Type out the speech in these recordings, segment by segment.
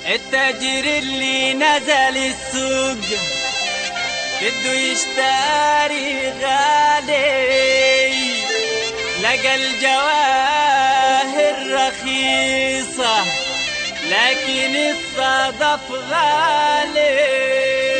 التاجر اللي نزل السوق بده يشتري غالي، لقى الجواهر رخيصة لكن الصدف غالي.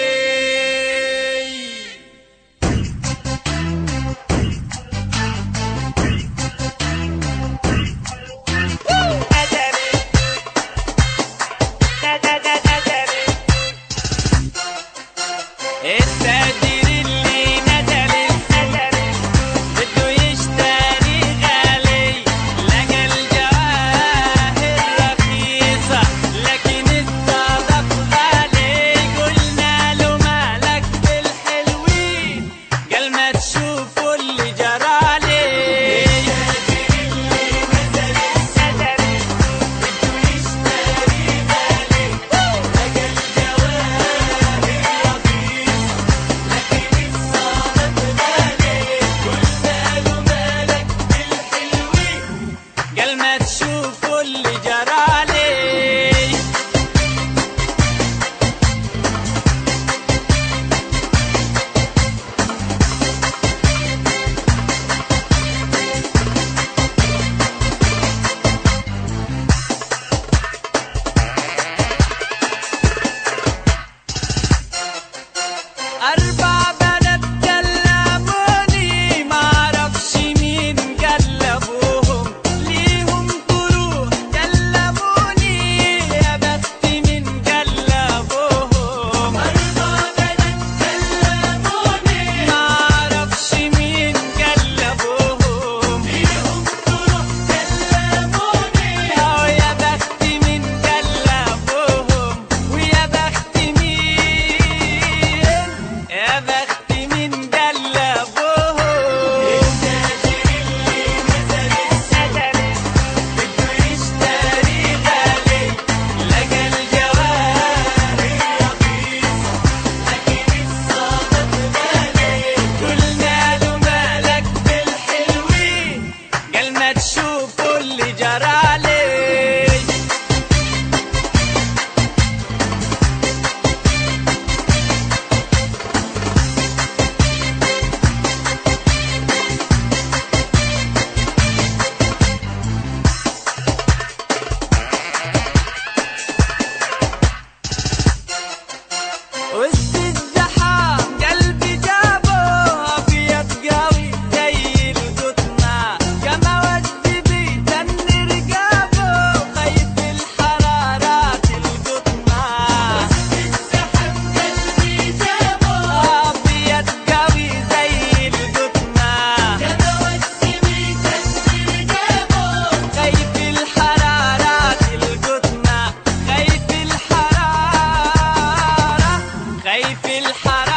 التاجر اللي نزل السوق بده يشتري غالي، لقى الجواهر رخيصة لكن الصدف غالي. قلنا له مالك بالحلوين، قال ما تشوفوا اللي جرالي. التاجر اللي نزل السوق بده يشتري غالي، لقى الجواهر قال ما تشوفوا اللي جرالي. أربع بنات كلموني معرفش مين قلبوهم، ليهم جروح كلموني يا بخت من قلبوهم. أربع بنات كلموني معرفش مين قلبوهم، ليهم جروح كلموني يا بخت من قلبوهم. ويا بخت مين، يا بخت من قلبوهم. التاجر اللي نزل السوق بده يشتري غالي، لقى الجواهر رخيصة لكن الصدف غالي. قلنا له مالك بالحلوين، قال ما تشوفوا اللي جرالي. وسط الزحام قلبي جابه أبيض قوي زي القطنة، كما ودي بيتن رقابه خايف الحرارات القطنة. وسط الزحام قلبي جابه أبيض قوي زي القطنة، كما ودي بيتن رقابه خايف الحرارات القطنة. خايف الحرارة، خايف الحرارة.